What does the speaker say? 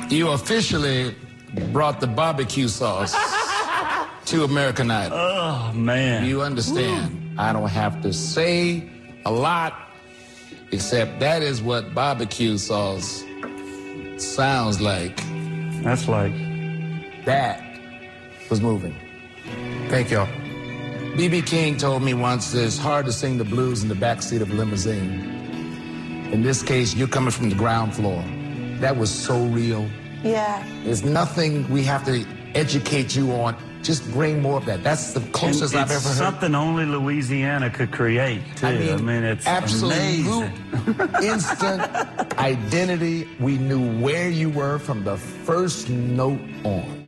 You officially brought the barbecue sauce to American Idol. Oh, man. You understand? I don't have to say a lot, except that is what barbecue sauce sounds like. That's like... That was moving. Thank y'all. B.B. King told me once that it's hard to sing the blues in the backseat of a limousine. In this case, you're coming from the ground floor. That was so real. Yeah. There's nothing we have to educate you on. Just bring more of that. That's the closest I've ever heard. It's something only Louisiana could create, too. I mean it's absolute amazing. Instant identity. We knew where you were from the first note on.